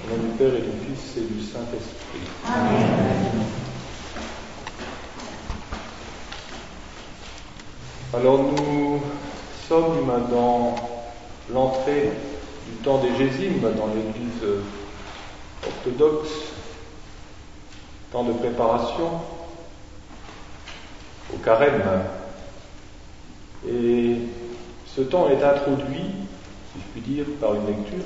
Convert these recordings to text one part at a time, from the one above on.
Au nom du Père et du Fils et du Saint-Esprit. Amen. Alors nous sommes dans l'entrée du temps des Gésimes dans l'Église orthodoxe, temps de préparation au carême. Et ce temps est introduit, si je puis dire, par une lecture.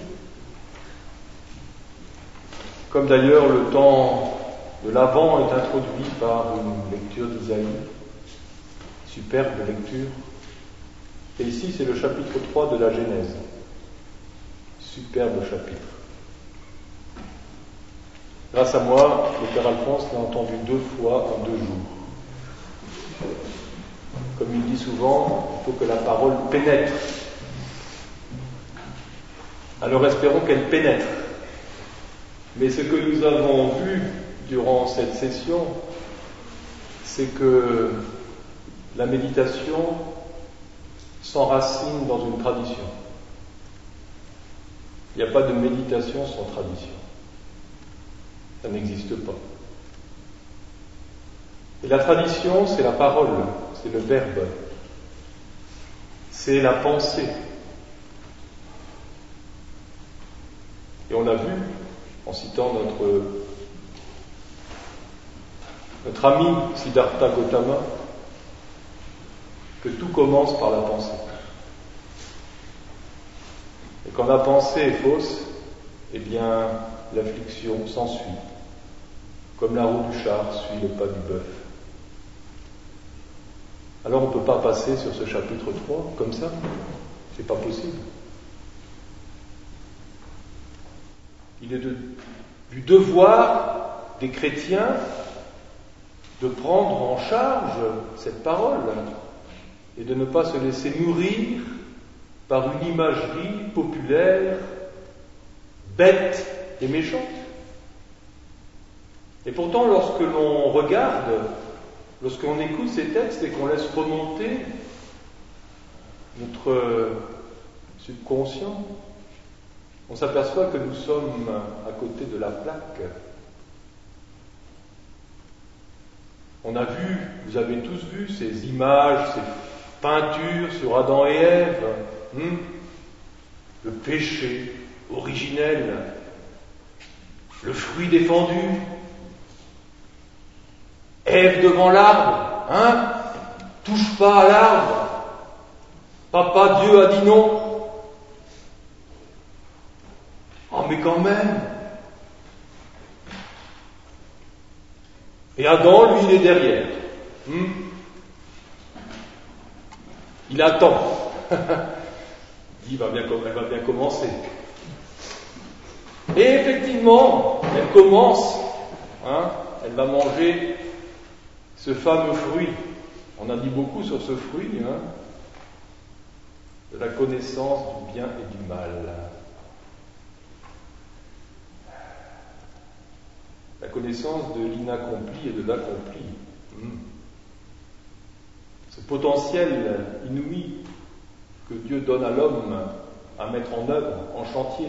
Comme d'ailleurs le temps de l'Avent est introduit par une lecture d'Isaïe, superbe lecture. Et ici c'est le chapitre 3 de la Genèse, superbe chapitre. Grâce à moi, le Père Alphonse l'a entendu 2 fois en 2 jours. Comme il dit souvent, il faut que la parole pénètre. Alors espérons qu'elle pénètre. Mais ce que nous avons vu durant cette session, c'est que la méditation s'enracine dans une tradition. Il n'y a pas de méditation sans tradition. Ça n'existe pas. Et la tradition, c'est la parole, c'est le verbe, c'est la pensée. Et on l'a vu en citant notre ami Siddhartha Gautama, que tout commence par la pensée. Et quand la pensée est fausse, eh bien, l'affliction s'ensuit, comme la roue du char suit le pas du bœuf. Alors on ne peut pas passer sur ce chapitre 3 comme ça, c'est pas possible. Il est du devoir des chrétiens de prendre en charge cette parole et de ne pas se laisser nourrir par une imagerie populaire, bête et méchante. Et pourtant, lorsque l'on regarde, lorsqu'on écoute ces textes et qu'on laisse remonter notre subconscient, on s'aperçoit que nous sommes à côté de la plaque. On a vu, vous avez tous vu ces images, ces peintures sur Adam et Ève, le péché originel, le fruit défendu, Ève devant l'arbre, touche pas à l'arbre, papa Dieu a dit non. Oh mais quand même. Et Adam, lui, il est derrière. Il attend. Il dit, elle va bien commencer. Et effectivement, elle commence. Elle va manger ce fameux fruit. On a dit beaucoup sur ce fruit, de la connaissance du bien et du mal. La connaissance de l'inaccompli et de l'accompli. Ce potentiel inouï que Dieu donne à l'homme à mettre en œuvre, en chantier.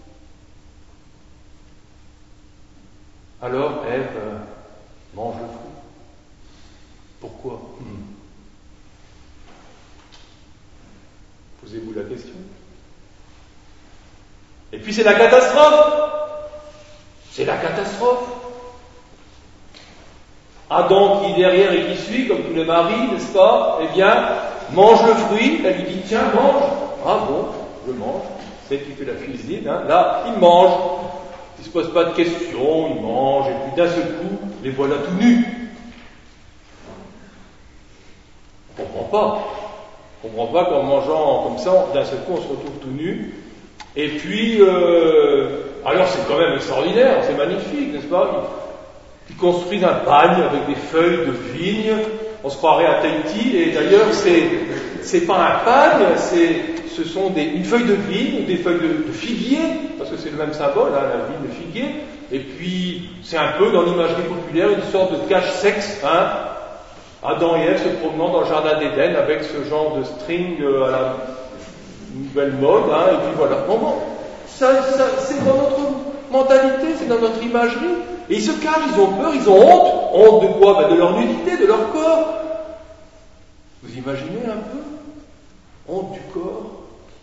Alors Ève mange le fruit. Pourquoi ? Posez-vous la question. Et puis c'est la catastrophe. C'est la catastrophe. Adam qui est derrière et qui suit, comme tous les maris, n'est-ce pas ? Eh bien, mange le fruit. Elle lui dit, tiens, mange. Ah bon, je mange. C'est qui fait la cuisine, Là, il mange. Il ne se pose pas de questions, il mange, et puis d'un seul coup, les voilà tout nus. On ne comprend pas qu'en mangeant comme ça, d'un seul coup, on se retrouve tout nu. Et puis, alors c'est quand même extraordinaire, c'est magnifique, n'est-ce pas ? Ils construisent un pagne avec des feuilles de vigne, on se croirait à Tahiti, et d'ailleurs c'est pas un pagne, ce sont une feuille de vigne, des feuilles de figuier, parce que c'est le même symbole, la vigne, le figuier, et puis c'est un peu dans l'imagerie populaire une sorte de cache-sexe, Adam et Ève se promenant dans le jardin d'Éden avec ce genre de string à la nouvelle mode, et puis voilà. Bon, ça c'est dans notre mentalité, c'est dans notre imagerie. Et ils se cachent, ils ont peur, ils ont honte. Honte de quoi? De leur nudité, de leur corps. Vous imaginez un peu? Honte du corps.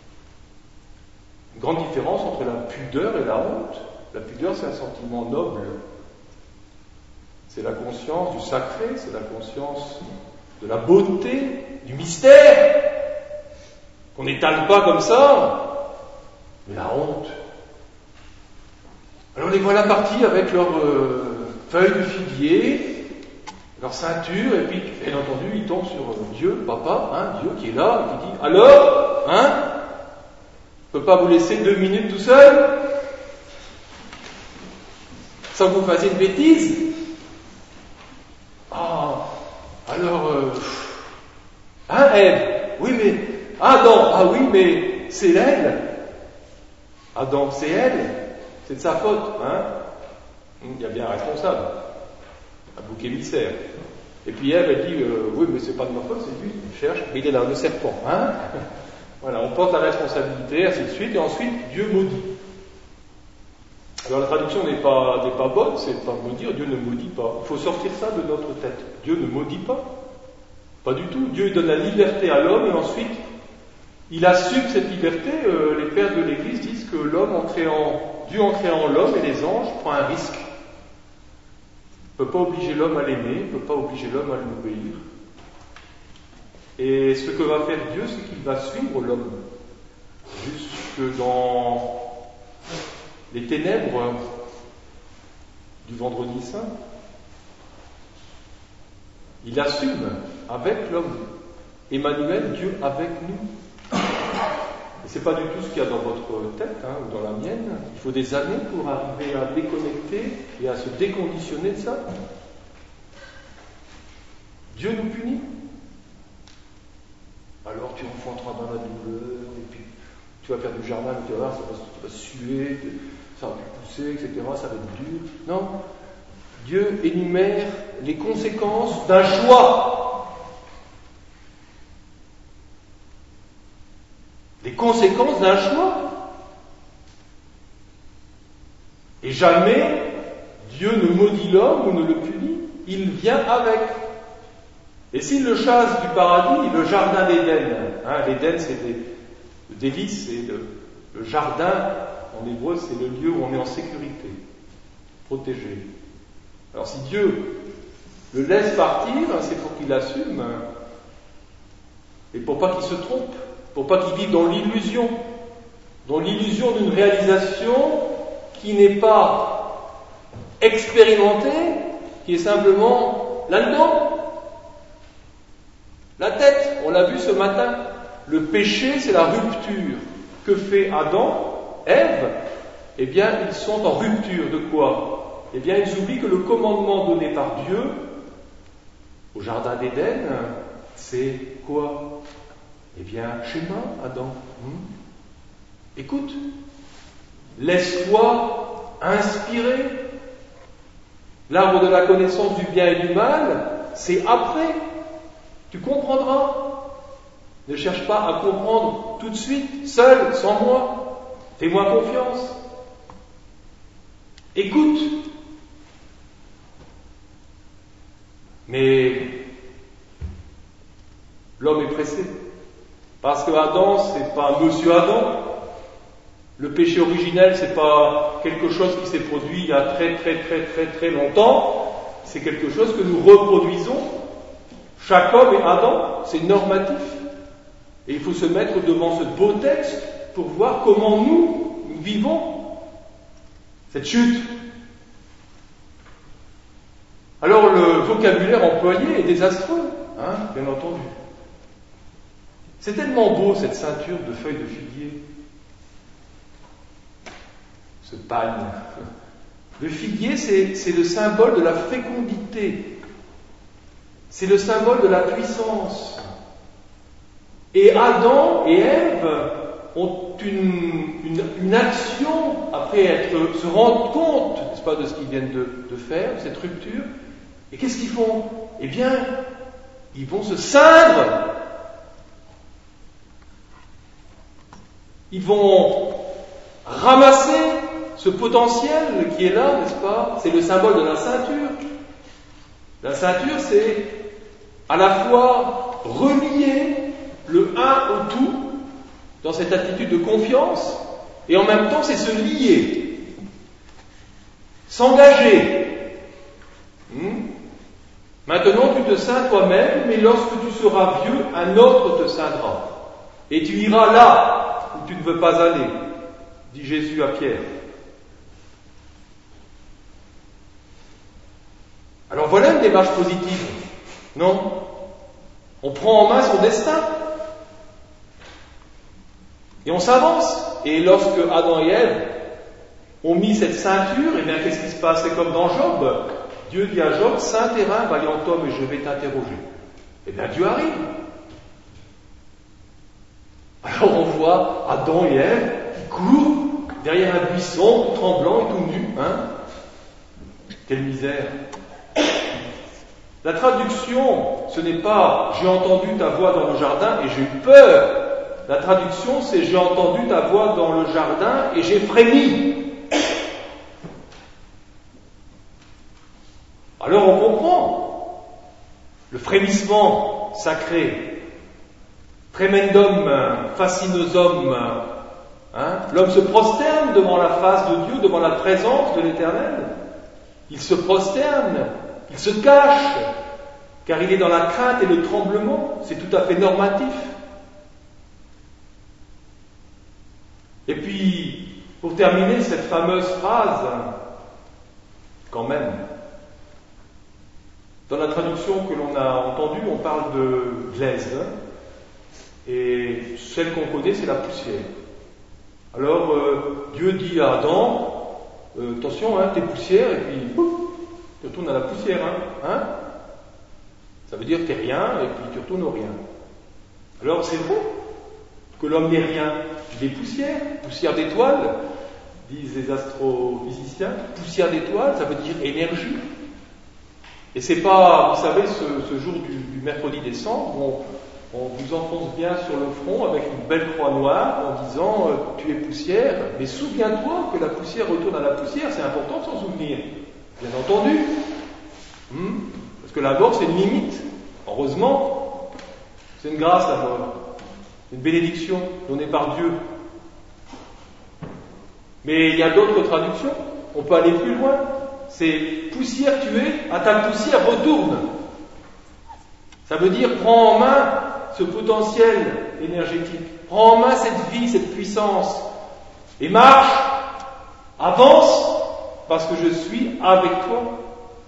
Une grande différence entre la pudeur et la honte. La pudeur, c'est un sentiment noble. C'est la conscience du sacré, c'est la conscience de la beauté, du mystère, qu'on n'étale pas comme ça. Mais la honte. Alors les voilà partis avec leurs feuilles de figuier, leur ceinture, et puis, bien entendu, ils tombent sur Dieu, Papa, Dieu qui est là, et qui dit, alors, je ne peux pas vous laisser 2 minutes tout seul, sans que vous fassiez une bêtise. Ève, oui mais, Adam, oui mais, c'est elle. Adam, c'est elle, c'est de sa faute, Il y a bien un responsable, un bouc émissaire. Et puis Ève, elle dit, oui mais c'est pas de ma faute, c'est lui, il cherche, mais il est là, le serpent, Voilà, on porte la responsabilité, ainsi de suite, et ensuite, Dieu maudit. Alors la traduction n'est pas bonne, c'est pas maudire, Dieu ne maudit pas. Il faut sortir ça de notre tête. Dieu ne maudit pas. Pas du tout. Dieu donne la liberté à l'homme et ensuite il assume cette liberté. Les pères de l'Église disent que Dieu en créant l'homme et les anges prend un risque. Il ne peut pas obliger l'homme à l'aimer, il ne peut pas obliger l'homme à l'obéir. Et ce que va faire Dieu, c'est qu'il va suivre l'homme jusque dans les ténèbres du vendredi saint. Il assume avec l'homme. Emmanuel, Dieu avec nous. Et c'est pas du tout ce qu'il y a dans votre tête, ou dans la mienne. Il faut des années pour arriver à déconnecter et à se déconditionner de ça. Dieu nous punit. Alors tu enfanteras dans la douleur, et puis tu vas faire du jardin, tu vas voir, ça va suer, ça va pousser, etc., ça va être dur. Non. Dieu énumère les conséquences d'un choix. Les conséquences d'un choix. Et jamais Dieu ne maudit l'homme ou ne le punit. Il vient avec. Et s'il le chasse du paradis, le jardin d'Éden, l'Éden c'est le délice, c'est le jardin, en hébreu c'est le lieu où on est en sécurité, protégé. Alors si Dieu le laisse partir, c'est pour qu'il assume, et pour pas qu'il se trompe, pour pas qu'il vive dans l'illusion d'une réalisation qui n'est pas expérimentée, qui est simplement là-dedans. La tête, on l'a vu ce matin, le péché c'est la rupture. Que fait Adam, Ève? Eh bien, ils sont en rupture de quoi? Eh bien, ils oublient que le commandement donné par Dieu au jardin d'Éden, c'est quoi? Eh bien, schéma, Adam. Écoute, laisse-toi inspirer. L'arbre de la connaissance du bien et du mal, c'est après. Tu comprendras. Ne cherche pas à comprendre tout de suite, seul, sans moi. Fais-moi confiance. Écoute. Mais l'homme est pressé. Parce que Adam, c'est pas Monsieur Adam. Le péché originel, c'est pas quelque chose qui s'est produit il y a très longtemps. C'est quelque chose que nous reproduisons. Chaque homme est Adam, c'est normatif. Et il faut se mettre devant ce beau texte pour voir comment nous vivons cette chute. Alors le vocabulaire employé est désastreux, bien entendu. C'est tellement beau cette ceinture de feuilles de figuier. Ce pagne. Le figuier, c'est le symbole de la fécondité. C'est le symbole de la puissance. Et Adam et Ève ont une action, après se rendre compte, n'est-ce pas, de ce qu'ils viennent de faire, de cette rupture. Et qu'est-ce qu'ils font? Eh bien, ils vont se ceindre. Ils vont ramasser ce ce potentiel qui est là, n'est-ce pas, c'est le symbole de la ceinture. La ceinture, c'est à la fois relier le un au tout, dans cette attitude de confiance, et en même temps, c'est se lier, s'engager. Maintenant, tu te ceins toi-même, mais lorsque tu seras vieux, un autre te ceindra. Et tu iras là où tu ne veux pas aller, dit Jésus à Pierre. Alors voilà une démarche positive, non? On prend en main son destin. Et on s'avance. Et lorsque Adam et Ève ont mis cette ceinture, eh bien qu'est-ce qui se passe? C'est comme dans Job. Dieu dit à Job, Saint terrain, vaillant homme, et je vais t'interroger. Eh bien Dieu arrive. Alors on voit Adam et Ève qui courent derrière un buisson, tout tremblant et tout nu. Quelle misère! La traduction, ce n'est pas « j'ai entendu ta voix dans le jardin et j'ai eu peur ». La traduction, c'est « j'ai entendu ta voix dans le jardin et j'ai frémi ». Alors on comprend le frémissement sacré. Tremendum fascinosum. L'homme se prosterne devant la face de Dieu, devant la présence de l'Éternel. Il se prosterne, il se cache, car il est dans la crainte et le tremblement. C'est tout à fait normatif. Et puis, pour terminer cette fameuse phrase, quand même, dans la traduction que l'on a entendue, on parle de glaise, et celle qu'on connaît, c'est la poussière. Alors, Dieu dit à Adam, attention, t'es poussière, et puis, pouf, tu retournes à la poussière, Ça veut dire que t'es rien, et puis tu retournes au rien. Alors, c'est vrai que l'homme n'est rien. Il est poussière d'étoiles, disent les astrophysiciens. Poussière d'étoiles, ça veut dire énergie. Et c'est pas, vous savez, ce jour du mercredi des cendres, on vous enfonce bien sur le front avec une belle croix noire en disant tu es poussière, mais souviens-toi que la poussière retourne à la poussière, c'est important de s'en souvenir. Bien entendu. Parce que la mort, c'est une limite. Heureusement, c'est une grâce, la mort. Une bénédiction donnée par Dieu. Mais il y a d'autres traductions. On peut aller plus loin. C'est poussière tu es, à ta poussière retourne. Ça veut dire prends en main ce potentiel énergétique. Prends en main cette vie, cette puissance. Et marche, avance, parce que je suis avec toi.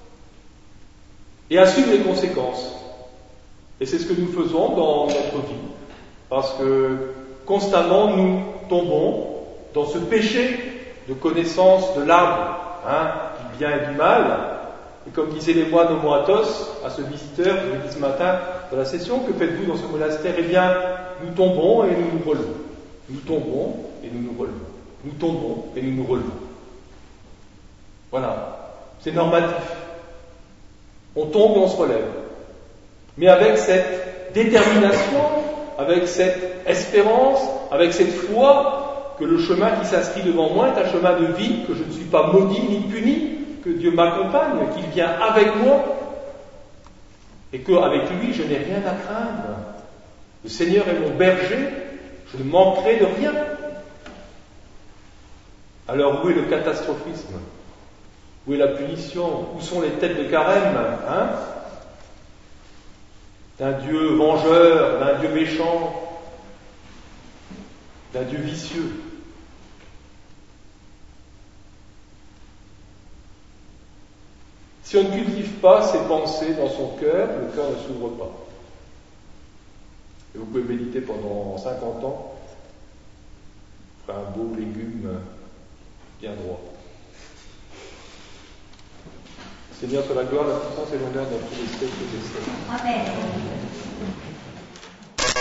Et assume les conséquences. Et c'est ce que nous faisons dans notre vie. Parce que constamment nous tombons dans ce péché de connaissance de l'âme, du bien et du mal. Et comme disaient les moines au Mont Athos, à ce visiteur, je l'ai dit ce matin dans la session, que faites-vous dans ce monastère? Eh bien, nous tombons et nous nous relevons. Nous tombons et nous nous relevons. Nous tombons et nous nous relevons. Voilà. C'est normatif. On tombe et on se relève. Mais avec cette détermination, avec cette espérance, avec cette foi que le chemin qui s'inscrit devant moi est un chemin de vie, que je ne suis pas maudit ni puni, que Dieu m'accompagne, qu'il vient avec moi, et qu'avec lui, je n'ai rien à craindre. Le Seigneur est mon berger, je ne manquerai de rien. Alors où est le catastrophisme? Où est la punition? Où sont les têtes de carême, d'un Dieu vengeur, d'un Dieu méchant, d'un Dieu vicieux? Si on ne cultive pas ses pensées dans son cœur, le cœur ne s'ouvre pas. Et vous pouvez méditer pendant 50 ans, faire un beau légume bien droit. Seigneur, soit la gloire, la puissance et l'honneur dans tous les siècles des siècles. Amen.